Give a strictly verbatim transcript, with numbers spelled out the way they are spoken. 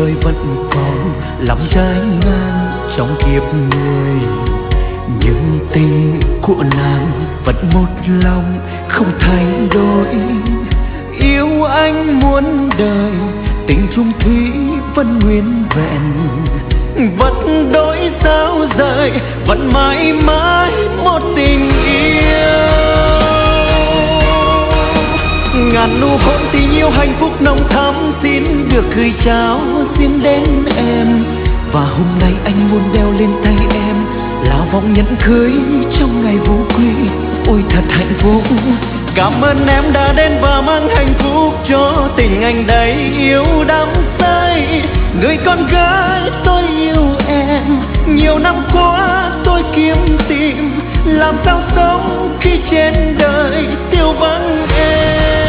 đời vẫn còn lòng trái ngang trong kiếp người. Nhưng tình của nàng vẫn một lòng không thay đổi. Yêu anh muôn đời, tình chung thủy vẫn nguyên vẹn. Vẫn đổi sao rời, vẫn mãi mãi một tình yêu. Ngàn nụ hôn tình yêu hạnh phúc nồng thắm xin được gửi trao xin đến em. Và hôm nay anh muốn đeo lên tay em là vòng nhẫn cưới trong ngày vũ quy. Ôi thật hạnh phúc, cảm ơn em đã đến và mang hạnh phúc cho tình anh đầy yêu đắm say. Người con gái tôi yêu em, nhiều năm qua tôi kiếm tìm làm sao sống khi trên đời tiêu vắng em.